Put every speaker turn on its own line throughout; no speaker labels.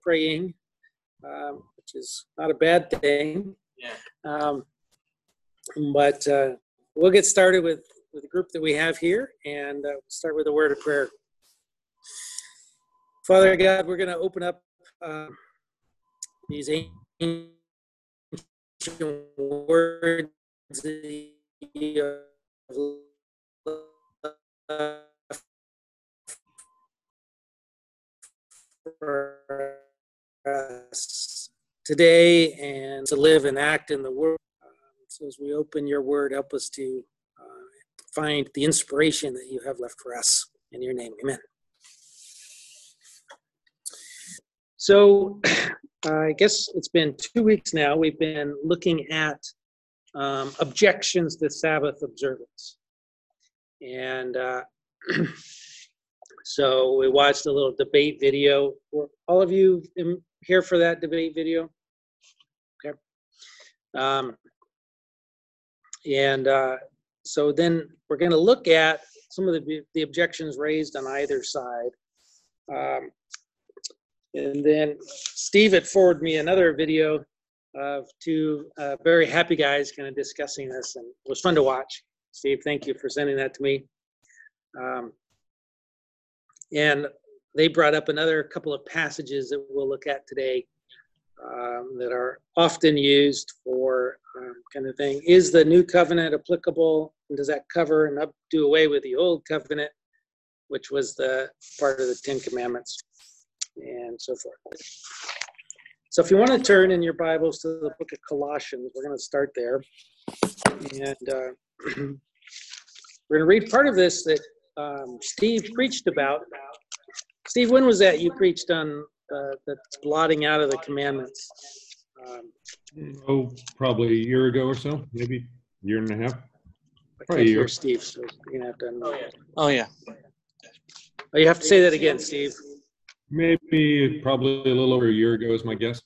praying, which is not a bad thing.
Yeah.
But we'll get started with the group that we have here, and we'll start with a word of prayer. Father God, we're going to open up these ancient words that you have left for us today and to live and act in the world. So as we open your word, help us to find the inspiration that you have left for us. In your name, amen. So I guess it's been 2 weeks now. We've been looking at objections to Sabbath observance. And so we watched a little debate video. Were all of you here for that debate video? Okay. So then we're going to look at some of the objections raised on either side. And then Steve had forwarded me another video of two very happy guys kind of discussing this, and it was fun to watch. Steve, thank you for sending that to me. And they brought up another couple of passages that we'll look at today that are often used for kind of thing. Is the new covenant applicable? And does that cover and do away with the old covenant, which was the part of the Ten Commandments, and so forth. So if you want to turn in your Bibles to the book of Colossians, we're going to start there. And we're going to read part of this that Steve preached about. Steve, when was that you preached on the blotting out of the commandments?
Probably a year ago or so, maybe a year and a half.
Probably a year. Steve, so you're going to have to unmute.
Oh, yeah.
Oh, you have to say that again, Steve.
Maybe probably a little over a year ago is my guess.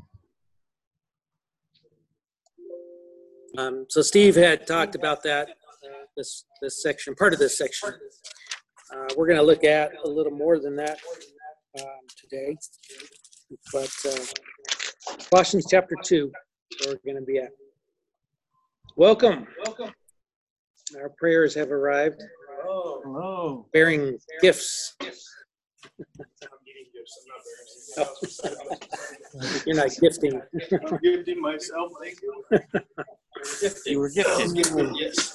So Steve had talked about that, this section, part of this section. We're going to look at a little more than that today. But Colossians chapter 2, where we're going to be at. Welcome. Our prayers have arrived.
Hello.
Bearing gifts. Oh. You're not gifting.
I'm gifting myself, thank you.
You were gifted.
Yes.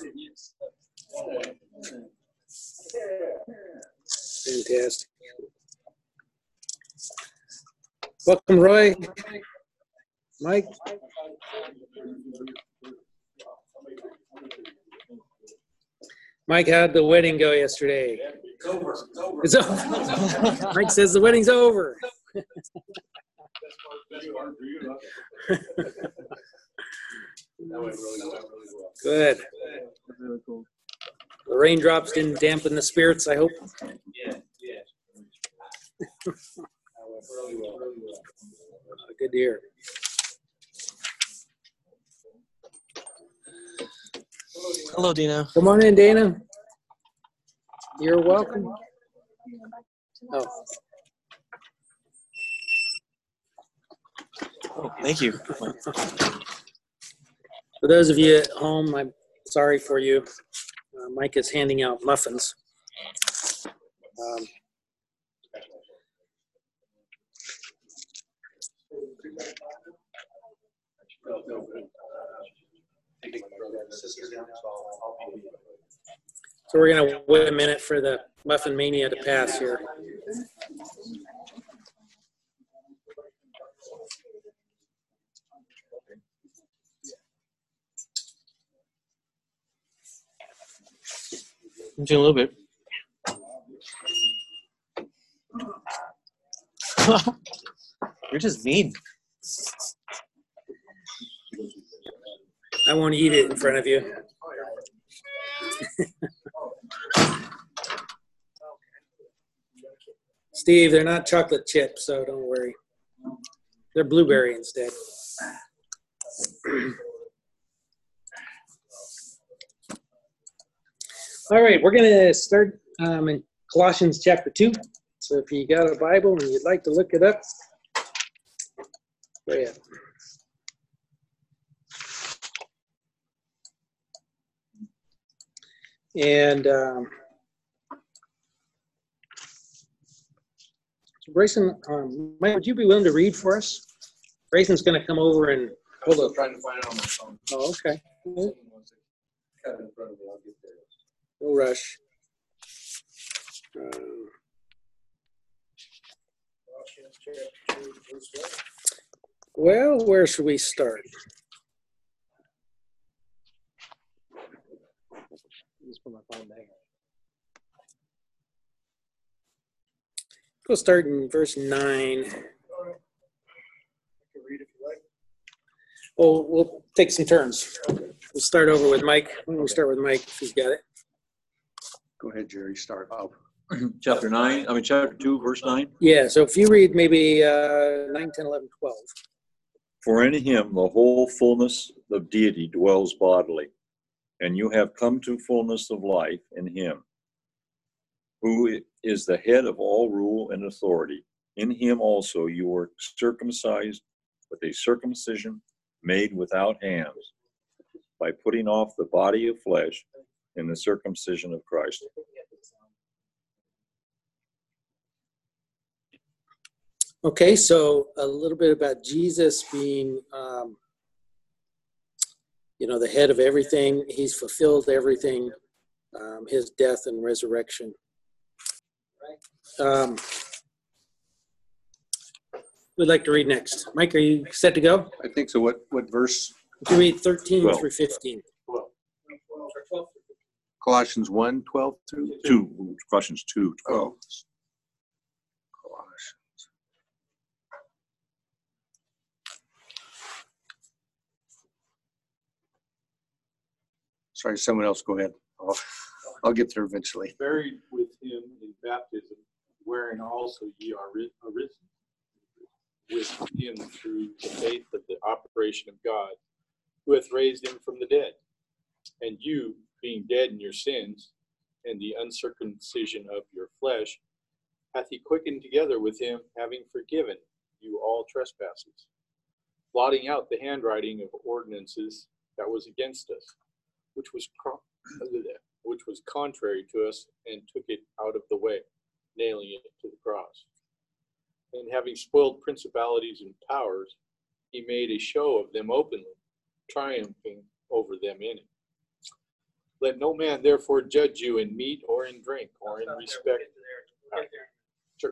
Fantastic. Welcome, Roy. Mike. Mike, how'd the wedding go yesterday?
It's over.
It's over. Mike says the wedding's over.
That went really well.
Good.
Really cool.
The raindrops didn't dampen the spirits, I hope.
Yeah. That went really well.
Good to hear.
Hello, Dino.
Come on in, Dana. You're welcome. Oh,
Oh, thank you.
for those of you at home, I'm sorry for you. Mike is handing out muffins. So we're going to wait a minute for the muffin mania to pass here.
I'm doing a little bit. You're just mean.
I won't eat it in front of you. Steve, they're not chocolate chips, so don't worry. They're blueberry instead. All right, we're going to start in Colossians chapter 2. So if you got a Bible and you'd like to look it up, Go ahead. And so Grayson, Mike, would you be willing to read for us? Grayson's going to come over and
I'm
hold
still
up.
trying to find it on my phone.
Oh, okay.
Someone wants to cut it in front of me, I'll get there.
No rush.
Colossians chapter 2, verse 1.
Well, where should we start? Just put my phone down. Go start in verse 9.
I can read if you like.
Oh, we'll take some turns. We'll start over with Mike. We'll start with Mike if he's got it.
Go ahead, Jerry, start up.
Chapter 2, verse 9.
Yeah, so if you read maybe 9, 10, 11, 12.
For in him the whole fullness of deity dwells bodily, and you have come to fullness of life in him, who is the head of all rule and authority. In him also you were circumcised with a circumcision made without hands, by putting off the body of flesh in the circumcision of Christ.
Okay, so a little bit about Jesus being, the head of everything. He's fulfilled everything, his death and resurrection. We'd like to read next. Mike, are you set to go?
I think so. What verse?
Would you read 13
12.
through 15?
Colossians 1, 12 through?
Colossians 2, 12.
Oh. Colossians. Sorry, someone else go ahead. I'll get there eventually.
Buried with him in baptism, wherein also ye are arisen with him through the faith of the operation of God, who hath raised him from the dead. And you, being dead in your sins, and the uncircumcision of your flesh, hath he quickened together with him, having forgiven you all trespasses, blotting out the handwriting of ordinances that was against us, which was contrary to us, and took it out of the way, nailing it to the cross. And having spoiled principalities and powers, he made a show of them openly, triumphing over them in it. Let no man therefore judge you in meat or in drink or in respect. Sure.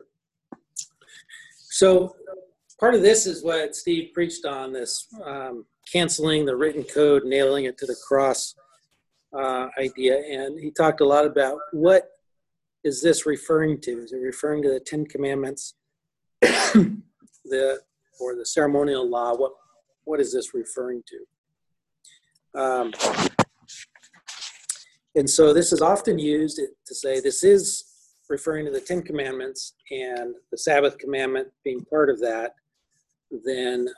So part of this is what Steve preached on, this canceling the written code, nailing it to the cross idea. And he talked a lot about what is this referring to? Is it referring to the 10 Commandments, the ceremonial law? What is this referring to? And so this is often used to say this is referring to the 10 Commandments and the Sabbath commandment being part of that. Then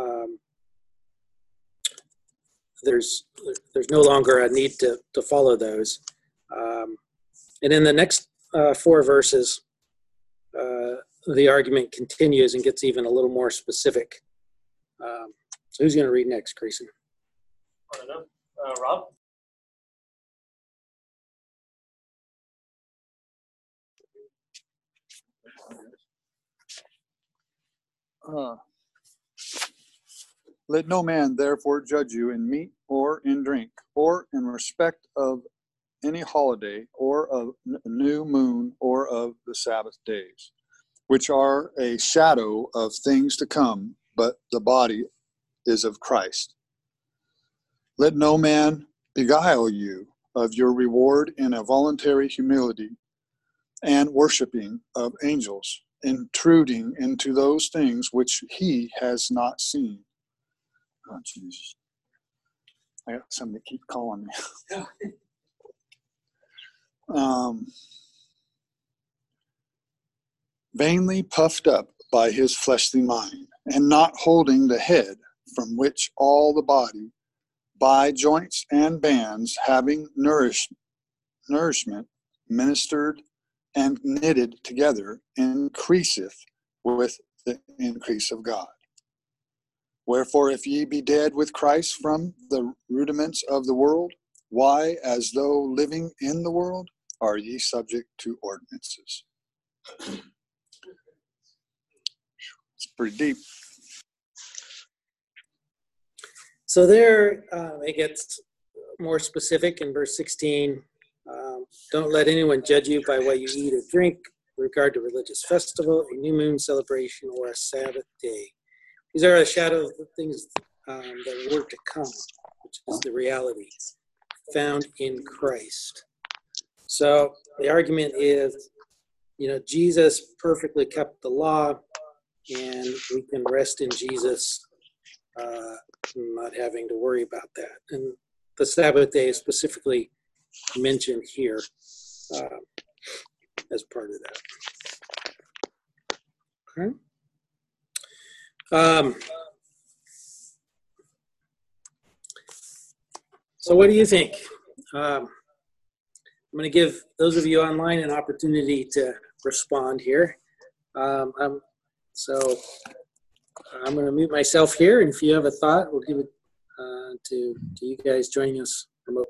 there's no longer a need to follow those. And in the next 4 verses, the argument continues and gets even a little more specific. So who's going to read next, Grayson?
I don't know. Rob?
Let no man therefore judge you in meat or in drink, or in respect of any holiday, or of new moon, or of the Sabbath days, which are a shadow of things to come, but the body is of Christ. Let no man beguile you of your reward in a voluntary humility and worshiping of angels, intruding into those things which he has not seen. Oh, Jesus. I got somebody keep calling me. Vainly puffed up by his fleshly mind, and not holding the head, from which all the body, by joints and bands, having nourishment, ministered and knitted together, increaseth with the increase of God. Wherefore, if ye be dead with Christ from the rudiments of the world, why, as though living in the world, are ye subject to ordinances? It's pretty deep.
So there, it gets more specific in verse 16. Don't let anyone judge you by what you eat or drink with regard to religious festival, a new moon celebration, or a Sabbath day. These are a shadow of the things that were to come, which is the reality found in Christ. So the argument is, Jesus perfectly kept the law, and we can rest in Jesus, not having to worry about that. And the Sabbath day is specifically mentioned here as part of that. Okay. So what do you think? I'm going to give those of you online an opportunity to respond here. So I'm going to mute myself here, and if you have a thought, we'll give it to you guys joining us remotely.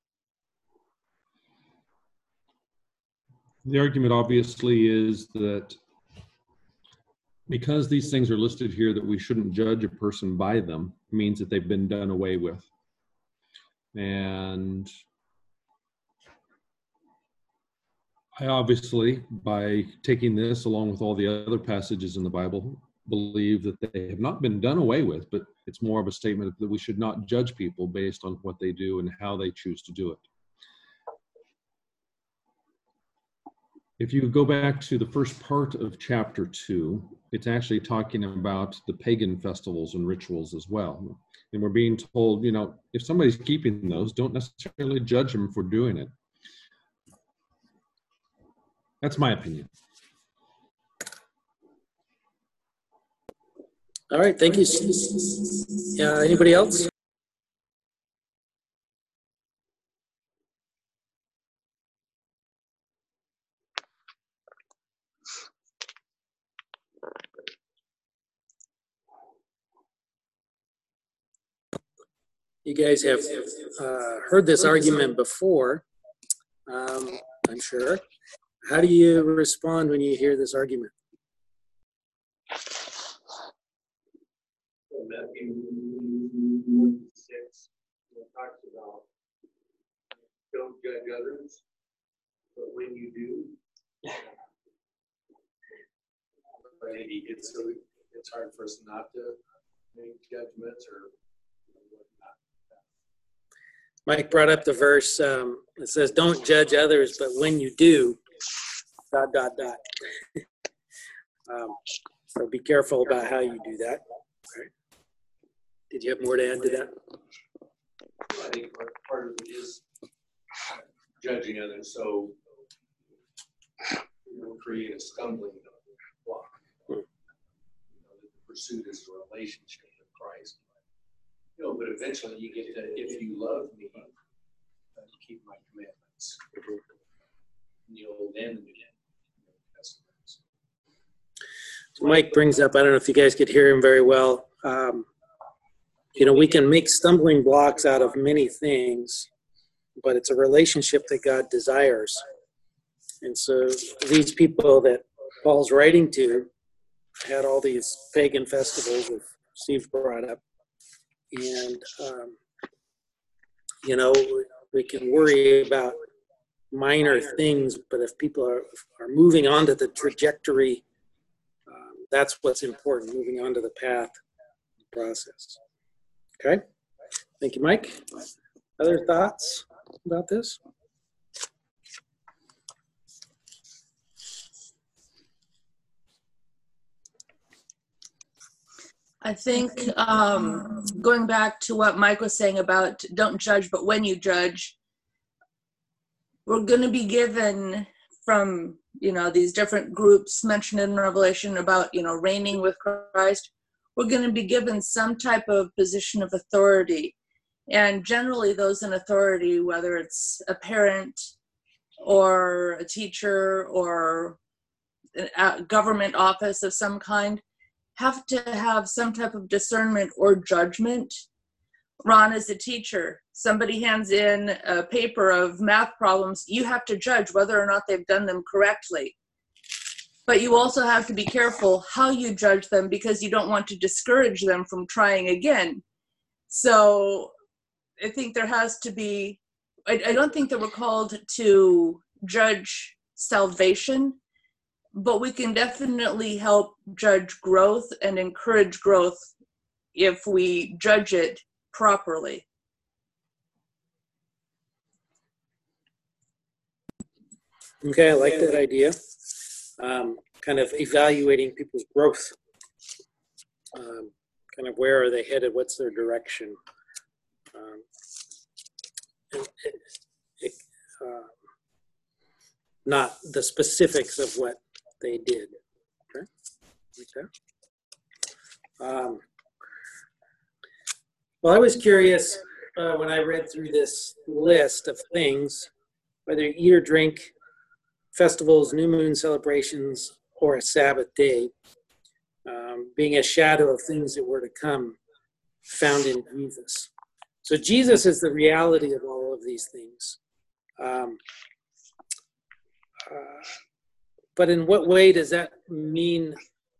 The argument obviously is that because these things are listed here, that we shouldn't judge a person by them, means that they've been done away with. And I obviously, by taking this along with all the other passages in the Bible, believe that they have not been done away with, but it's more of a statement that we should not judge people based on what they do and how they choose to do it. If you go back to the first part of chapter 2, it's actually talking about the pagan festivals and rituals as well. And we're being told, if somebody's keeping those, don't necessarily judge them for doing it. That's my opinion.
All right, thank you. Anybody else? You guys have heard this argument before, I'm sure. How do you respond when you hear this argument?
Matthew 6 talks about don't judge others, but when you do, it's hard for us not to make judgments or whatnot.
Mike brought up the verse. It says, "Don't judge others, but when you do, ... So be careful about how you do that." Okay. Did you have more to add to that?
I think part of it is judging others, so you don't create a stumbling block. The pursuit is a relationship with Christ. But eventually you get that if you love me, you keep my commandments. The old and the new.
So Mike brings up, I don't know if you guys could hear him very well. We can make stumbling blocks out of many things, but it's a relationship that God desires. And so these people that Paul's writing to had all these pagan festivals that Steve brought up. And, we can worry about minor things, but if people are moving on to the trajectory, that's what's important, moving on to the path process. Okay? Thank you, Mike. Other thoughts about this?
I think going back to what Mike was saying about don't judge, but when you judge, we're going to be given from, these different groups mentioned in Revelation about, reigning with Christ. We're going to be given some type of position of authority. And generally those in authority, whether it's a parent or a teacher or a government office of some kind, have to have some type of discernment or judgment. Ron, as a teacher, somebody hands in a paper of math problems, you have to judge whether or not they've done them correctly. But you also have to be careful how you judge them, because you don't want to discourage them from trying again. So I think there has to be, I don't think that we're called to judge salvation, but we can definitely help judge growth and encourage growth if we judge it properly.
Okay, I like that idea. Kind of evaluating people's growth. Kind of where are they headed? What's their direction? Not the specifics of what they did. Okay. Well, I was curious when I read through this list of things, whether you eat or drink, festivals, new moon celebrations, or a Sabbath day, being a shadow of things that were to come, found in Jesus. So Jesus is the reality of all of these things. But in what way does that mean?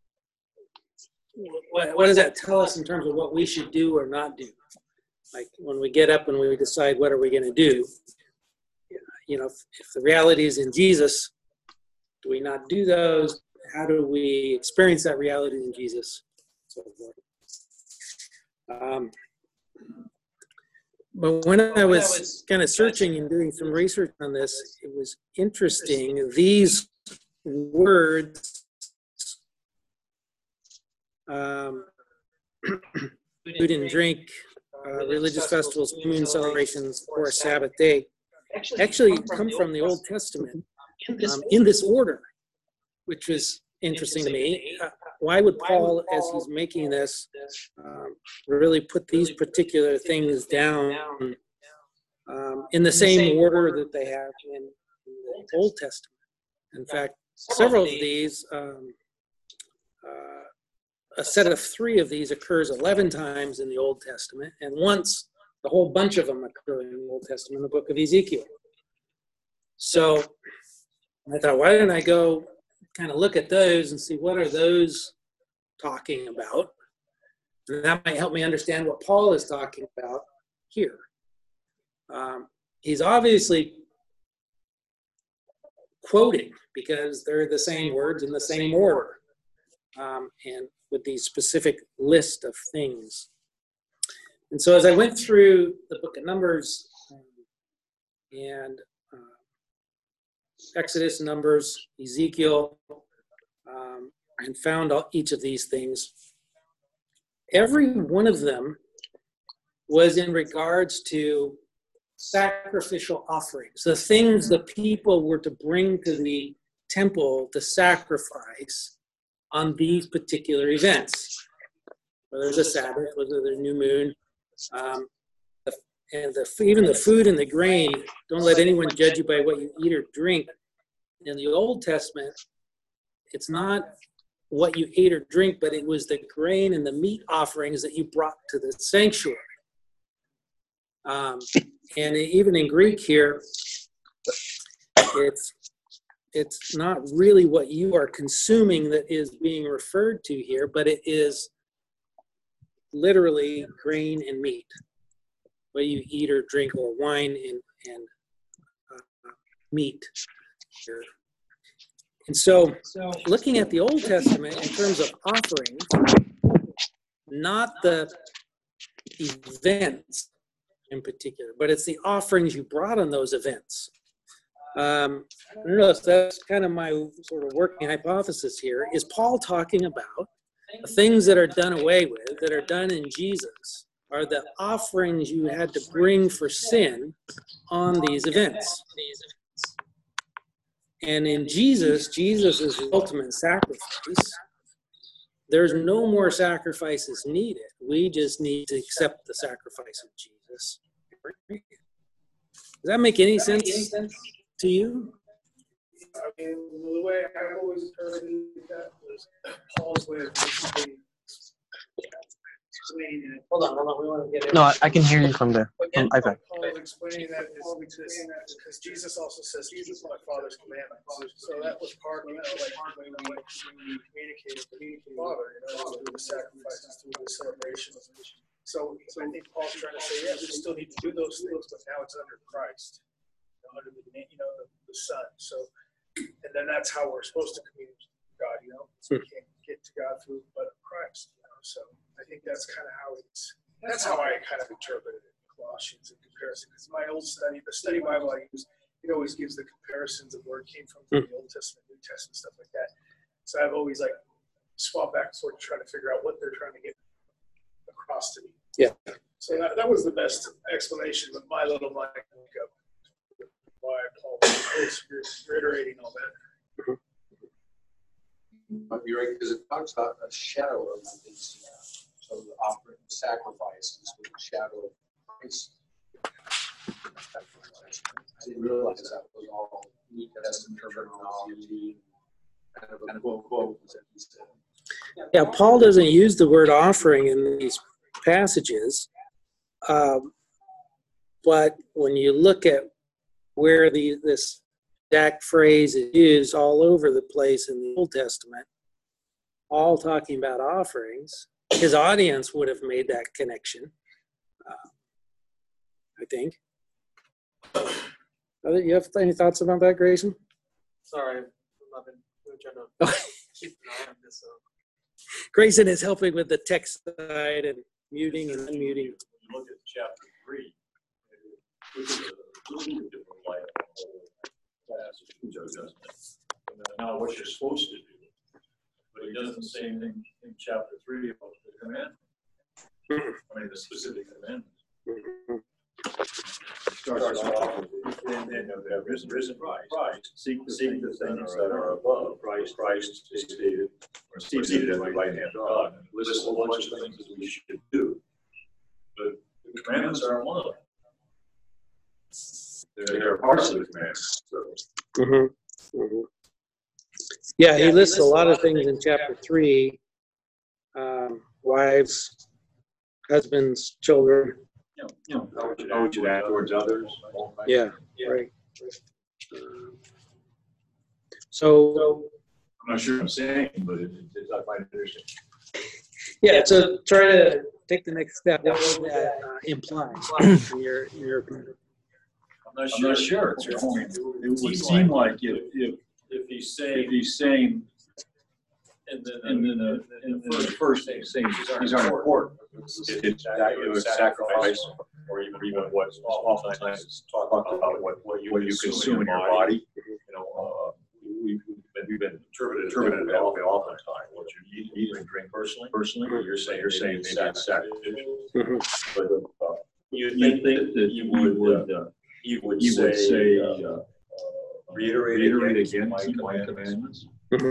What does that tell us in terms of what we should do or not do? Like when we get up and we decide what are we going to do, you know, if the reality is in Jesus, do we not do those? How do we experience that reality in Jesus? So forth. But when I was kind of searching and doing some research on this, it was interesting. These words, food and drink, religious festivals, moon celebrations, or a Sabbath day, actually come from the Old Testament in this order, which was interesting to me. Why would Paul, as he's making this, really put these particular things down in the same order that they have in the Old Testament? In fact, several of these, a set of 3 of these occurs 11 times in the Old Testament, and once a whole bunch of them occur in the Old Testament, in the book of Ezekiel. So I thought, why didn't I go kind of look at those and see what are those talking about? And that might help me understand what Paul is talking about here. He's obviously quoting because they're the same words in the same order, and with these specific list of things. And so as I went through the book of Numbers and Exodus, Numbers, Ezekiel, and found each of these things, every one of them was in regards to sacrificial offerings, the things the people were to bring to the temple to sacrifice on these particular events, whether it's a Sabbath, whether there's a new moon, and even the food and the grain. Don't let anyone judge you by what you eat or drink. In the Old Testament, it's not what you ate or drink, but it was the grain and the meat offerings that you brought to the sanctuary. And even in Greek here, it's not really what you are consuming that is being referred to here, but it is literally grain and meat, what you eat or drink, or wine and meat here. And so looking at the Old Testament in terms of offerings, not the events in particular, but it's the offerings you brought on those events. I don't know if that's kind of my sort of working hypothesis here. Is Paul talking about the things that are done away with, that are done in Jesus, are the offerings you had to bring for sin on these events? And in Jesus, Jesus is the ultimate sacrifice. There's no more sacrifices needed. We just need to accept the sacrifice of Jesus. Does that make any sense to you?
I mean, the way I always heard that was Paul's way of basically
Hold on, we want to get it.
No, I can hear you from there.
Again?
From iPad.
Paul explaining that because Jesus also says, "Keep my Father's commandments." So that was part of like when we communicated with the Father, through the sacrifices, through the celebrations. So I think Paul's trying to say, yeah, we still need to do those things, but now it's under Christ, under the Son. So, and then that's how we're supposed to communicate with God. So we can't get to God through but Christ. So I think that's kind of how that's how I kind of interpreted it in Colossians in comparison. Because my old study, the study Bible I use, it always gives the comparisons of where it came from the Old Testament, New Testament, stuff like that. So I've always swapped back and forth to try to figure out what they're trying to get across to me.
Yeah.
So that was the best explanation with my little mind of why Paul was reiterating all that.
Might be right, because it talks about a shadow of these. So the offering sacrifices with the shadow of Christ. I didn't realize that was all New Testament terminology. Kind of a quote.
Yeah, Paul doesn't use the word offering in these passages, but when you look at where this exact phrase is used all over the place in the Old Testament, all talking about offerings, his audience would have made that connection, I think. You have any thoughts about that, Grayson?
Sorry, I've been trying to keep an eye on this.
Grayson is helping with the text side and muting and unmuting.
When you look at chapter 3, look at a little bit different light on the whole passage, doesn't it? Now, what you're supposed to do, but he doesn't say anything in chapter 3 about the commandment. I mean, the specific commandments. Starts off with, and have risen Christ, seek the things that are above. Christ is seated at the right hand of God. And lists a whole bunch of things that we should do. But the commandments aren't one of them. They're parts of the commandments.
Yeah, he lists a lot of things in chapter 3. Wives, husbands, children.
How would you act towards others?
Yeah, right. So
I'm not sure what I'm saying, but I find it interesting.
yeah, so try to take the next step. What would that imply in your opinion?
I'm not sure. It's your point. It would seem like if he's saying, and then the first thing saying these aren't important. It's sacrifice, or even what oftentimes is talked about what you consume in your body. We've been interpreted that all the time. What you eat and drink personally, you're saying maybe it's sacrificial. But you think that you would say reiterate again my commandments.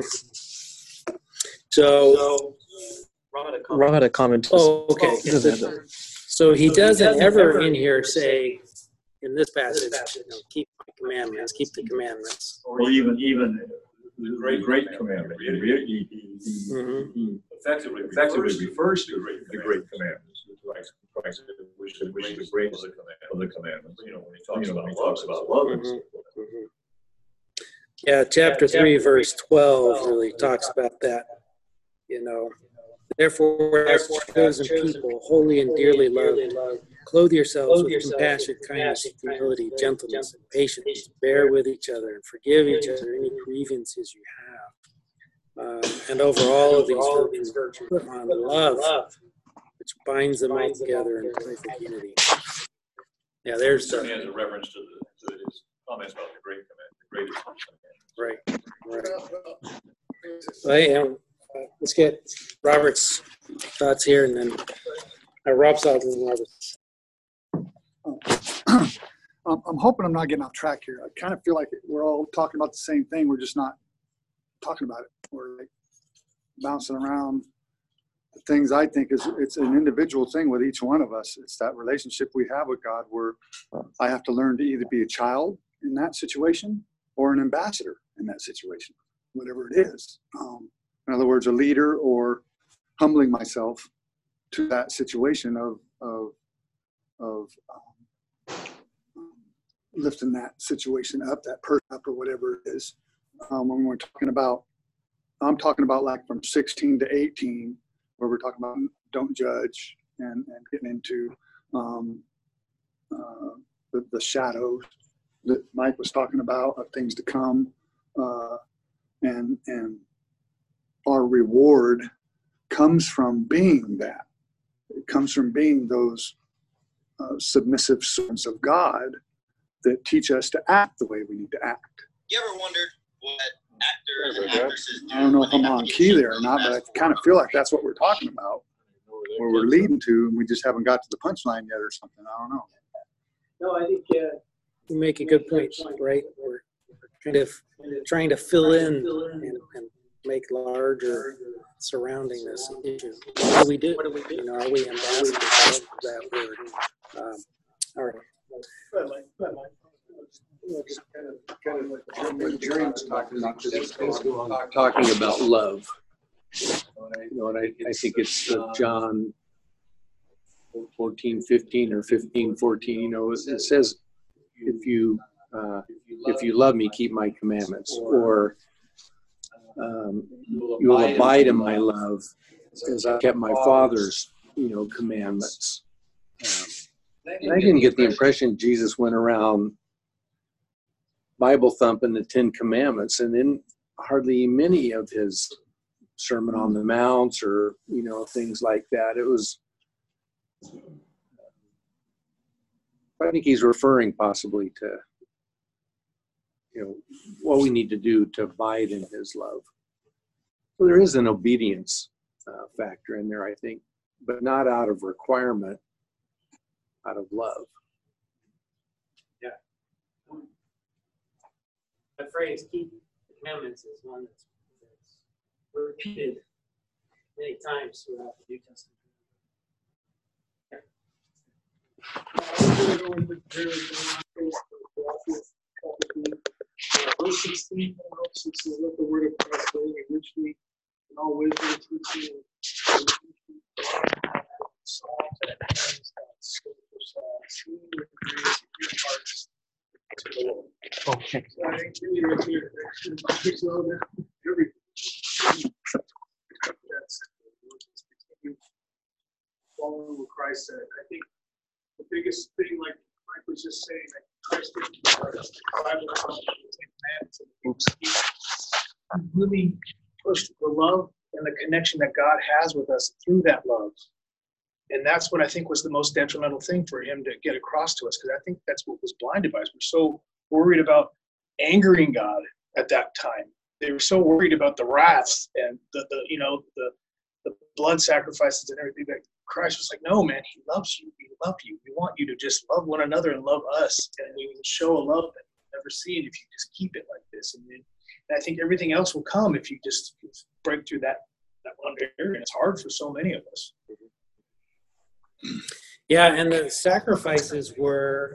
So
Ron had a comment.
Oh, okay. So he doesn't ever in here say, in this passage, keep my commandments, keep the commandments.
Or even the great commandment. He effectively refers to the great commandments. Christ, which is the greatest of the commandments. When he talks about love.
Yeah, chapter 3, verse 12 really talks about that. Therefore, as chosen people, holy and dearly loved, clothe yourselves with compassion, kindness, humility, gentleness, and patience. Bear with each other and forgive each other any grievances you have. And over all of these virtues, put on love, which binds them all together in perfect unity. Yeah, there's
certainly has a reference to his comments about the great commandment, the greatest commandment.
Right. Well, hey, let's get Robert's thoughts here, and then Rob's thoughts and Robert's.
I'm hoping I'm not getting off track here. I kind of feel like we're all talking about the same thing. We're just not talking about it. We're like bouncing around the things. I think it's an individual thing with each one of us. It's that relationship we have with God where I have to learn to either be a child in that situation or an ambassador in that situation, whatever it is. In other words, a leader or humbling myself to that situation of lifting that situation up, that person up, or whatever it is. When we're talking about, I'm talking about like from 16 to 18, where we're talking about don't judge and getting into the shadows that Mike was talking about of things to come, and our reward comes from being that. It comes from being those submissive sons of God that teach us to act the way we need to act.
You ever wondered what actors and actresses do?
I don't know if I'm on key there or not, but I kind of feel like that's what we're talking about, where we're leading to, and we just haven't got to the punchline yet or something. I don't know.
No, I think you make a good point, right? We're kind of trying to fill in and make larger surrounding this issue. What do we do? You know, are we ambassadors of that word? All right.
What Jerry was talking about today, talking about love. And I think it's John 14:15 or 15:14. It says, if you love me, keep my commandments, or you will abide in my love as I kept my Father's commandments. And I didn't get the impression Jesus went around Bible thumping the 10 Commandments, and in hardly many of his Sermon on the Mounts or things like that. It was, I think he's referring possibly to what we need to do to abide in his love. So there is an obedience factor in there, I think, but not out of requirement, out of love.
Yeah. The phrase "keep the commandments" is one that's repeated many times throughout the New Testament.
Verse 16, says, let the word of Christ dwell in you richly in all wisdom and teaching, psalms and hymns and spiritual songs, singing with grace in your hearts to the Lord.
Okay.
So I think really right here, that's everything. That's continue following what Christ said. I think the biggest thing, like Mike was just saying, like Christ didn't really pushed the love and the connection that God has with us through that love. And that's what I think was the most detrimental thing for him to get across to us, because I think that's what was blinded by us. We're so worried about angering God at that time. They were so worried about the wrath and the blood sacrifices and everything, that Christ was like, no, man, he loves you. We love you. We want you to just love one another and love us. And we will show a love that you've never seen if you just keep it like this. And I think everything else will come if you just break through that one area. It's hard for so many of us.
Yeah, and the sacrifices were,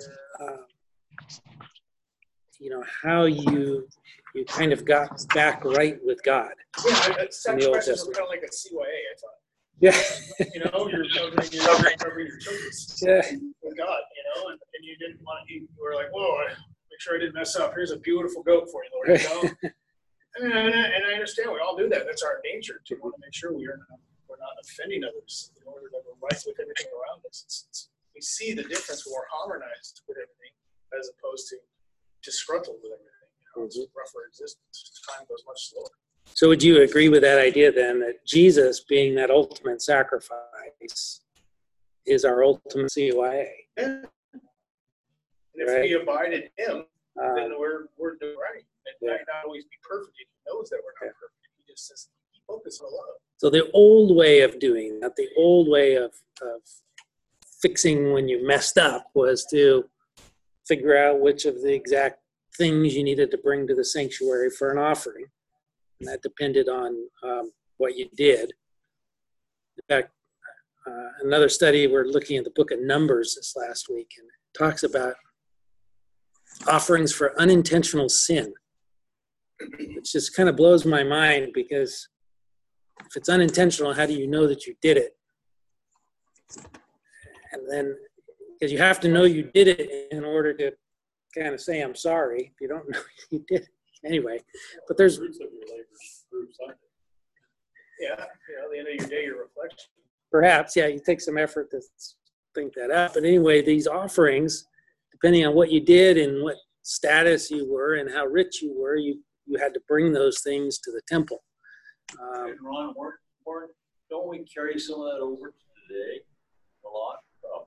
how you kind of got back right with God.
Yeah, sacrifices were kind of like a CYA, I thought.
Yeah.
You're covering your churches with God, and you didn't want, you were like, whoa, make sure I didn't mess up. Here's a beautiful goat for you, Lord. And I understand we all do that. That's our nature to want to make sure we're not offending others in order that we're right with everything around us. We see the difference when we're harmonized with everything as opposed to disgruntled with everything. It's a rougher existence. Time goes much slower.
So would you agree with that idea then, that Jesus being that ultimate sacrifice is our ultimate CYA?
Yeah. And if we abide in him, then we're doing right. It might not always be perfect. He knows that we're not perfect. He just says, keep focused on love.
So the old way of doing that, the old way of fixing when you messed up, was to figure out which of the exact things you needed to bring to the sanctuary for an offering. And that depended on what you did. In fact, another study, we're looking at the book of Numbers this last week, and it talks about offerings for unintentional sin, which just kind of blows my mind, because if it's unintentional, how do you know that you did it? And then, because you have to know you did it in order to kind of say, I'm sorry. If you don't know you did it. Anyway, but there's,
Fruits of your labors prove something.
Yeah, at the end of your day, your reflection.
perhaps, yeah, you take some effort to think that out. But anyway, these offerings, depending on what you did and what status you were and how rich you were, you had to bring those things to the temple.
And Ron, don't we carry some of that over to today a lot?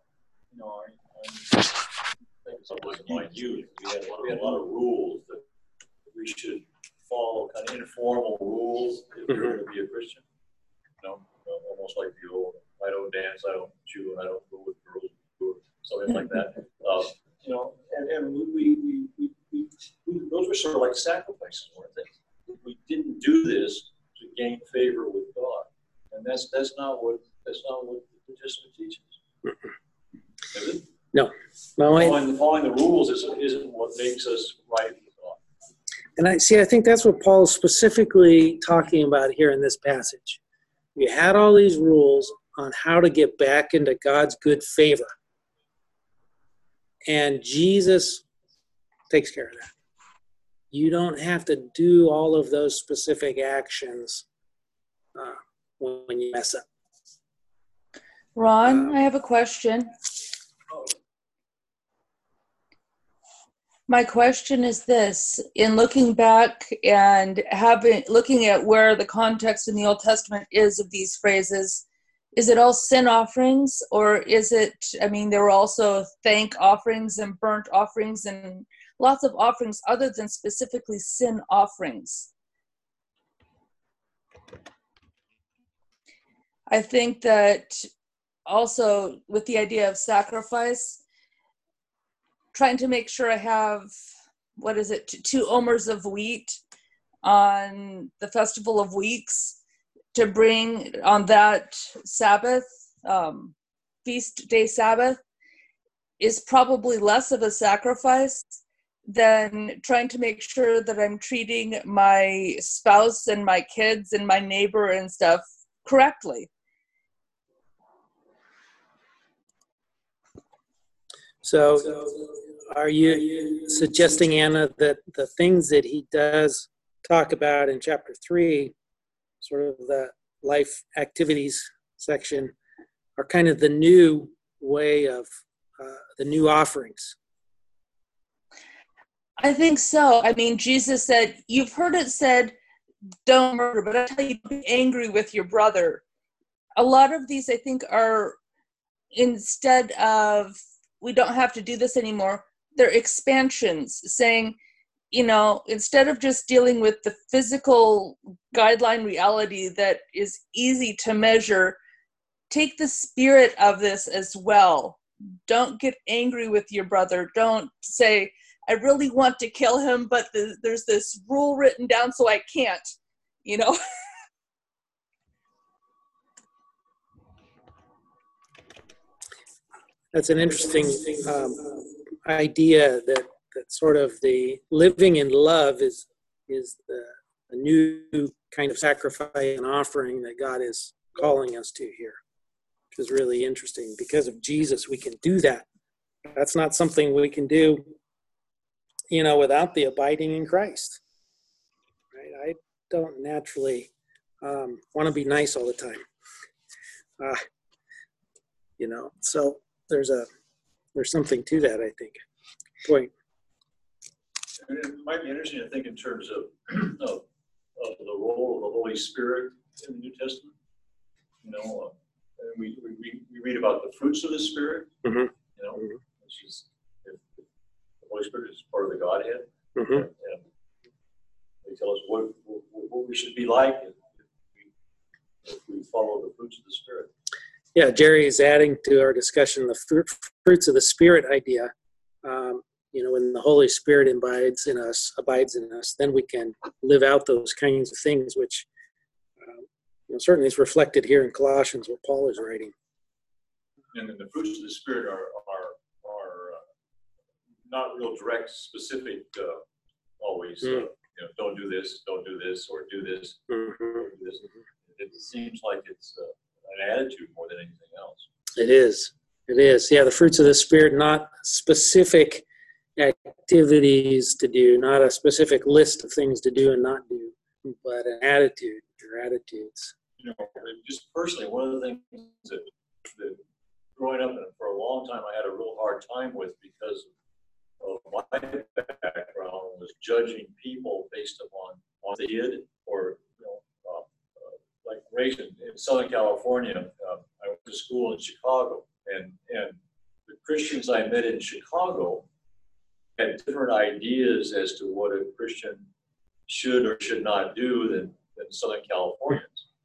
I think something like you, we had a lot of rules that we should follow, kind of informal rules if you're going to be a Christian. Almost like the old, I don't dance, I don't chew, I don't go with girls, or something like that. And we those were sort of like sacrifices, weren't they? We didn't do this to gain favor with God, and that's not what the New Testament teaches. Is it?
No.
Following the rules isn't what makes us right with God.
And I think that's what Paul's specifically talking about here in this passage. You had all these rules on how to get back into God's good favor. And Jesus takes care of that. You don't have to do all of those specific actions when you mess up.
Ron, I have a question. My question is this: in looking back and looking at where the context in the Old Testament is of these phrases, is it all sin offerings, or is it, there were also thank offerings and burnt offerings and lots of offerings other than specifically sin offerings? I think that also with the idea of sacrifice, trying to make sure I have, 2 omers of wheat on the Festival of Weeks to bring on that Sabbath, feast day Sabbath, is probably less of a sacrifice than trying to make sure that I'm treating my spouse and my kids and my neighbor and stuff correctly.
So are you suggesting, Anna, that the things that he does talk about in chapter 3, sort of the life activities section, are kind of the new way of the new offerings?
I think so. Jesus said, you've heard it said, don't murder, but I tell you, be angry with your brother. A lot of these, I think, are, instead of, we don't have to do this anymore, they're expansions saying, instead of just dealing with the physical guideline reality that is easy to measure, take the spirit of this as well. Don't get angry with your brother. Don't say, I really want to kill him, but there's this rule written down so I can't,
That's an interesting idea that sort of the living in love is the new kind of sacrifice and offering that God is calling us to here, which is really interesting. Because of Jesus, we can do that. That's not something we can do, without the abiding in Christ. Right? I don't naturally want to be nice all the time. So there's something to that, I think. Point.
It might be interesting to think in terms of the role of the Holy Spirit in the New Testament. And we read about the fruits of the Spirit, which is, if the Holy Spirit is part of the Godhead. And they tell us what we should be like if we follow the fruits of the Spirit.
Yeah, Jerry is adding to our discussion the fruits of the Spirit idea. When the Holy Spirit abides in us, then we can live out those kinds of things, which certainly is reflected here in Colossians, what Paul is writing.
And then the fruits of the Spirit are not real direct, specific. Always, don't do this, or do this, or do this. It seems like it's an attitude more than anything else.
It is. It is. Yeah, the fruits of the Spirit, not specific activities to do, not a specific list of things to do and not do, but an attitude or attitudes.
You know, and just personally, one of the things that growing up for a long time I had a real hard time with because of my background was judging people based upon what they did, or like raised in Southern California. I went to school in Chicago, and the Christians I met in Chicago had different ideas as to what a Christian should or should not do than Southern Californians.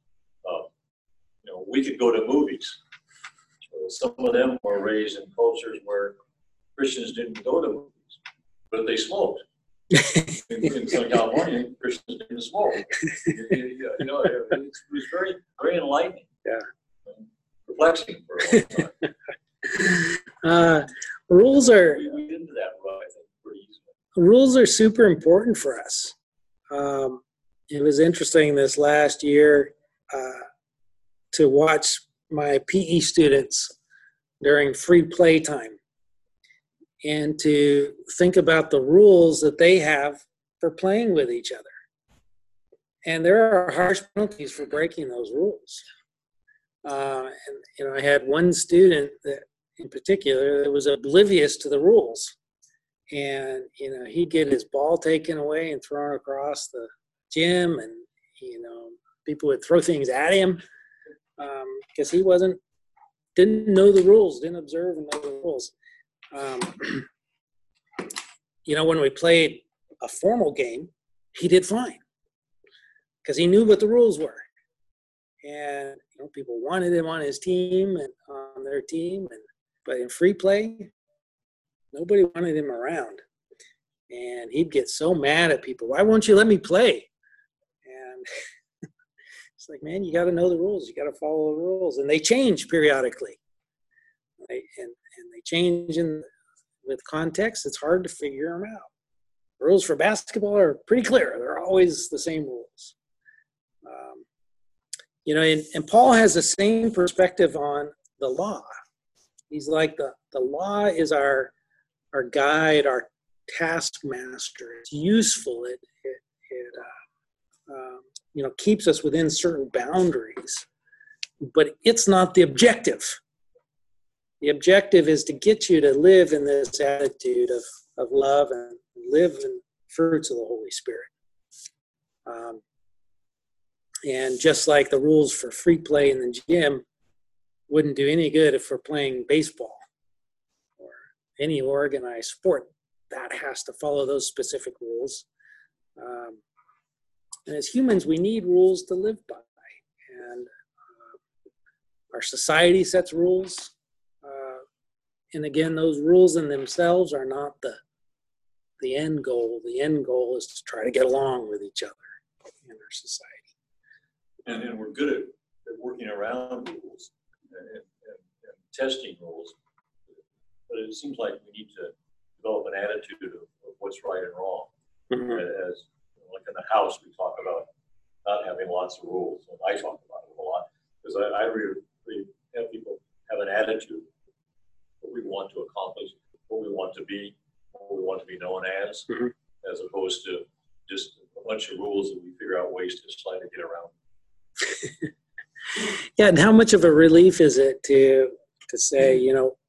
We could go to movies. Some of them were raised in cultures where Christians didn't go to movies, but they smoked. In Southern California, Christians didn't smoke. It was very, very enlightening.
Yeah.
Perplexing for a long time.
Rules are
We get into that, I think, pretty easily.
rules are super important for us. It was interesting this last year to watch my PE students during free play time and to think about the rules that they have for playing with each other. And there are harsh penalties for breaking those rules. I had one student that in particular that was oblivious to the rules. And, he'd get his ball taken away and thrown across the gym, and, people would throw things at him because he didn't know the rules, didn't observe and know the rules. When we played a formal game, he did fine because he knew what the rules were. And, people wanted him on his team and on their team. But in free play, nobody wanted him around. And he'd get so mad at people. Why won't you let me play? And it's like, man, you got to know the rules. You got to follow the rules. And they change periodically. Right? And they change with context. It's hard to figure them out. The rules for basketball are pretty clear. They're always the same rules. And Paul has the same perspective on the law. He's like the law is our guide, our taskmaster. It's useful. It keeps us within certain boundaries, but it's not the objective. The objective is to get you to live in this attitude of love and live in fruits of the Holy Spirit. And just like the rules for free play in the gym wouldn't do any good if we're playing baseball or any organized sport, that has to follow those specific rules. And as humans, we need rules to live by. And our society sets rules. And again, those rules in themselves are not the end goal. The end goal is to try to get along with each other in our society.
And we're good at working around rules and testing rules. But it seems like we need to develop an attitude of what's right and wrong.
Mm-hmm.
As like in the house, we talk about not having lots of rules, and I talk about it a lot because I really have people have an attitude what we want to accomplish, what we want to be, what we want to be known as,
mm-hmm.
as opposed to just a bunch of rules that we figure out ways to slightly get around.
Yeah, and how much of a relief is it to say,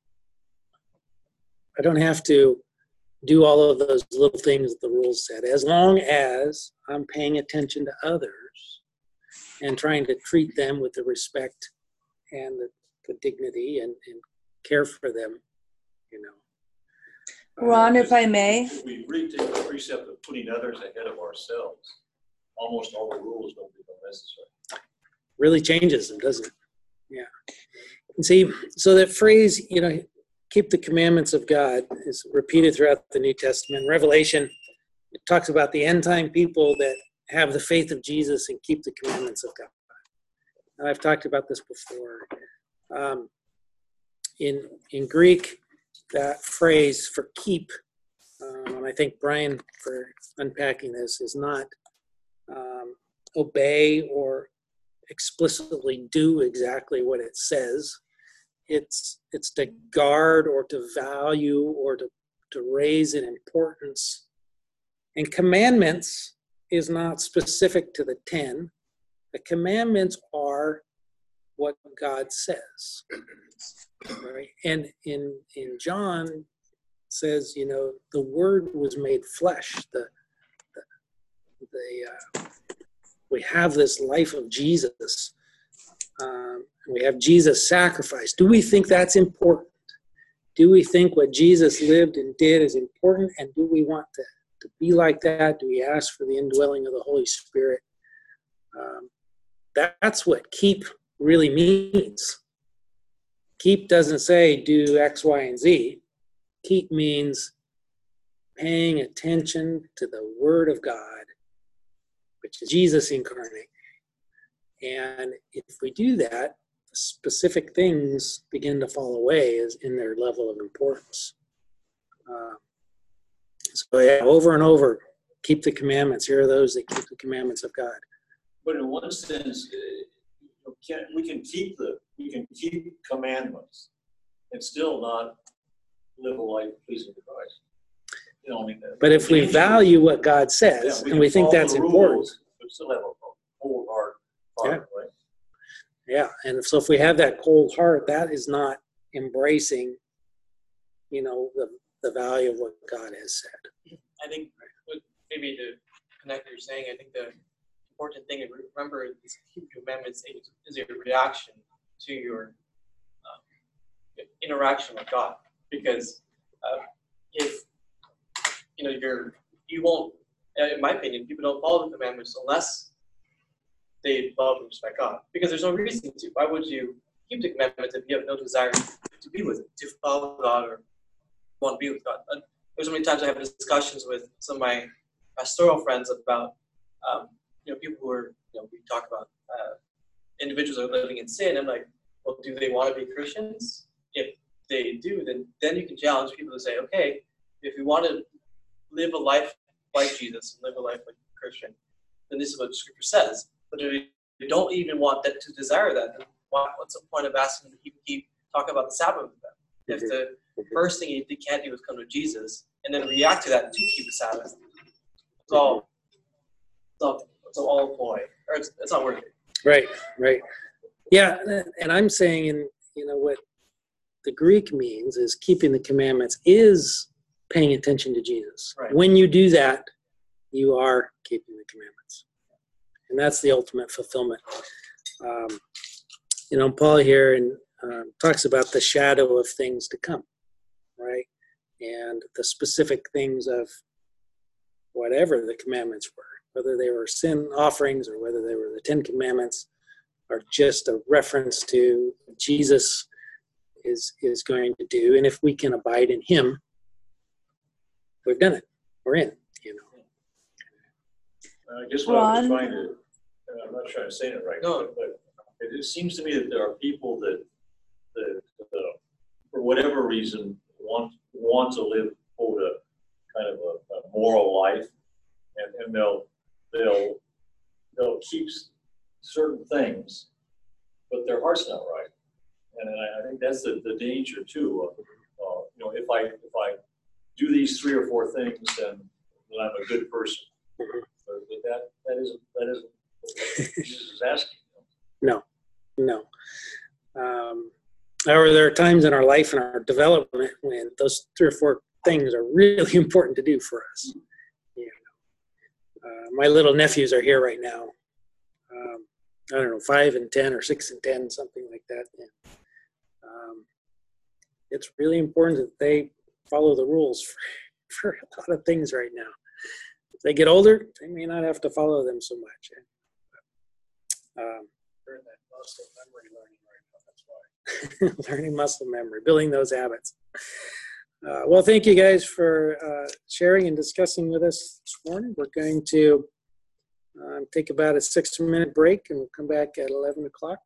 I don't have to do all of those little things that the rules said, as long as I'm paying attention to others and trying to treat them with the respect and the dignity and care for them,
Ron, if I may.
If we really take the precept of putting others ahead of ourselves, almost all the rules don't become necessary.
Really changes them, doesn't it? Yeah. And see, so that phrase, keep the commandments of God is repeated throughout the New Testament. Revelation, it talks about the end time people that have the faith of Jesus and keep the commandments of God. And I've talked about this before. In Greek, that phrase for keep, and I thank Brian for unpacking this, is not obey or explicitly do exactly what it says. it's to guard or to value or to raise in importance. And commandments is not specific to the 10. The commandments are what God says, right? And in John says, you know, the Word was made flesh. We have this life of Jesus. We have Jesus' sacrifice. Do we think that's important? Do we think what Jesus lived and did is important? And do we want to be like that? Do we ask for the indwelling of the Holy Spirit? That's what keep really means. Keep doesn't say do X, Y, and Z. Keep means paying attention to the Word of God, which is Jesus incarnate. And if we do that, specific things begin to fall away as in their level of importance. So yeah, over and over, keep the commandments. Here are those that keep the commandments of God.
But in one sense, we can keep commandments and still not live a life pleasing to Christ. You know, I mean,
But if we value what God says, and we think that's important,
we still have a whole heart, right?
yeah. And so if we have that cold heart, that is not embracing, you know, the value of what God has said.
I think maybe to connect what you're saying, I think the important thing to remember is keeping commandments is a reaction to your interaction with God. Because if you won't, in my opinion, people don't follow the commandments unless they love and respect God. Because there's no reason to. Why would you keep the commandments if you have no desire to be with, to follow God or want to be with God? There's so many times I have discussions with some of my pastoral friends about, people who are, we talk about individuals who are living in sin. I'm like, well, do they want to be Christians? If they do, then you can challenge people to say, okay, if you want to live a life like Jesus, live a life like a Christian, then this is what Scripture says. But if you don't even want that to desire that, then what's the point of asking them to keep talking about the Sabbath with them? If the first thing you can't do is come to Jesus and then react to that to keep the Sabbath, it's all ploy, or it's not worth it.
Right. Yeah, and I'm saying, what the Greek means is keeping the commandments is paying attention to Jesus.
Right.
When you do that, you are keeping the commandments. And that's the ultimate fulfillment. Paul here talks about the shadow of things to come, right? And the specific things of whatever the commandments were, whether they were sin offerings or whether they were the 10 Commandments, are just a reference to what Jesus is going to do. And if we can abide in him, we've done it. We're in,
I guess what I'm trying to, I'm not trying to say it right,
No.
but it seems to me that there are people that for whatever reason, want to live quote a kind of a moral life, and they'll keep certain things, but their heart's not right, and I think that's the danger too. If I do these 3 or 4 things, then I'm a good person. But that isn't what Jesus is asking.
No. However, there are times in our life and our development when those 3 or 4 things are really important to do for us. My little nephews are here right now. 5 and 10 or 6 and 10, something like that. And, it's really important that they follow the rules for a lot of things right now. If they get older, they may not have to follow them so much.
They're in that muscle memory learning right now. That's why.
Learning muscle memory, building those habits. Well, thank you guys for sharing and discussing with us this morning. We're going to take about a 6-minute break, and we'll come back at 11 o'clock.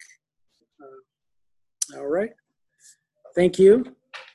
All right. Thank you.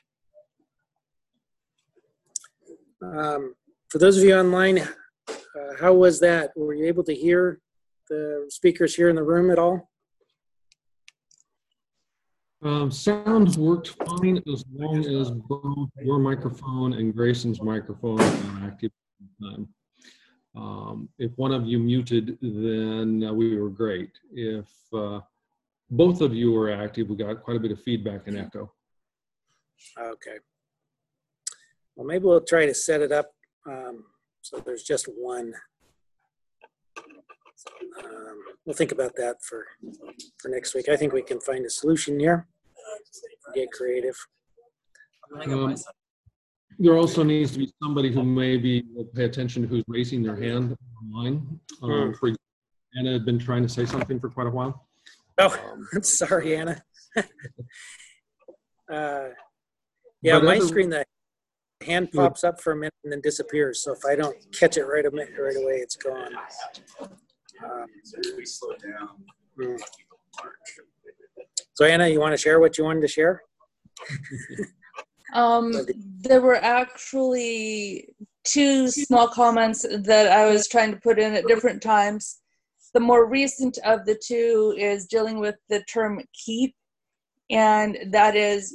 For those of you online, how was that? Were you able to hear the speakers here in the room at all?
Sound worked fine as long as both your microphone and Grayson's microphone were active at the time. If one of you muted, then we were great. If both of you were active, we got quite a bit of feedback and echo.
Okay. Well, maybe we'll try to set it up so there's just one. We'll think about that for next week. I think we can find a solution here. Get creative.
There also needs to be somebody who maybe will pay attention to who's raising their hand online. For example, Anna had been trying to say something for quite a while.
Oh, I'm sorry, Anna. Yeah, my screen, the hand pops up for a minute and then disappears. So if I don't catch it right away, it's gone.
We slow down.
So Anna, you want to share what you wanted to share?
There were actually two small comments that I was trying to put in at different times. The more recent of the two is dealing with the term keep. And that is,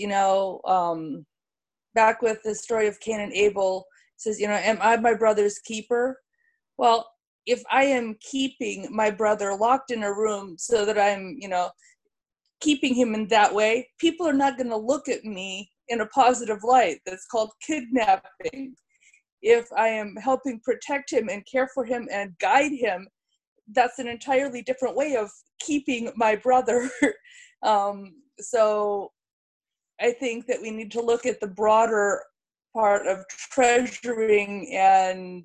back with the story of Cain and Abel, it says, am I my brother's keeper? Well, if I am keeping my brother locked in a room so that I'm, keeping him in that way, people are not going to look at me in a positive light. That's called kidnapping. If I am helping protect him and care for him and guide him, that's an entirely different way of keeping my brother. So I think that we need to look at the broader part of treasuring and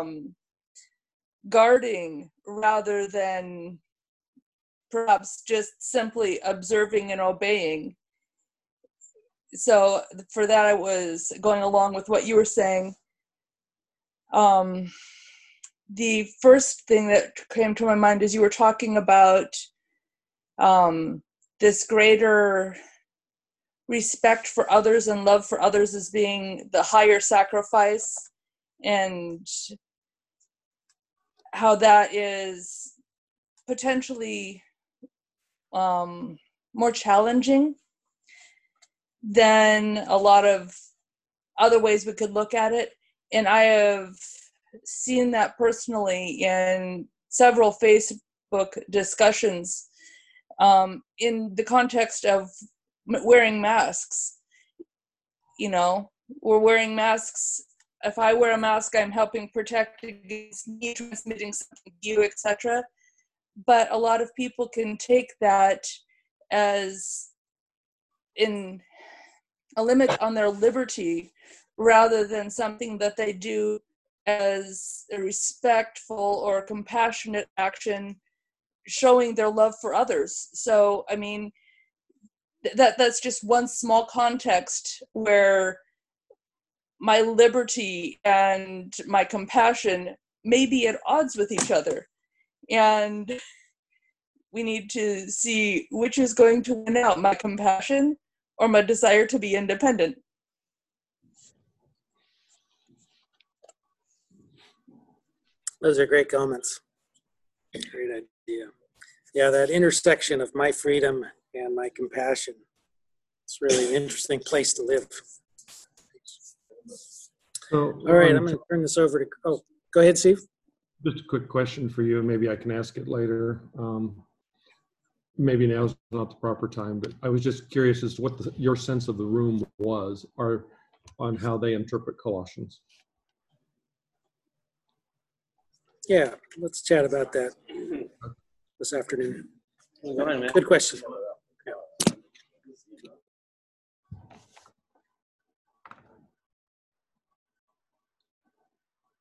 guarding rather than perhaps just simply observing and obeying. So for that, I was going along with what you were saying. The first thing that came to my mind is you were talking about this greater respect for others and love for others as being the higher sacrifice, and how that is potentially more challenging than a lot of other ways we could look at it. And I have seen that personally in several Facebook discussions in the context of wearing masks. We're wearing masks. If I wear a mask, I'm helping protect against me transmitting something to you, etc. But a lot of people can take that as in a limit on their liberty rather than something that they do as a respectful or compassionate action showing their love for others. So, I mean, that's just one small context where my liberty and my compassion may be at odds with each other. And we need to see which is going to win out, my compassion or my desire to be independent.
Those are great comments. Great idea. Yeah, that intersection of my freedom and my compassion. It's really an interesting place to live.
So,
all right, I'm going to turn this over to, go ahead, Steve.
Just a quick question for you. Maybe I can ask it later. Maybe now's not the proper time, but I was just curious as to what your sense of the room was, or on how they interpret Colossians.
Yeah, let's chat about that this afternoon. Good question.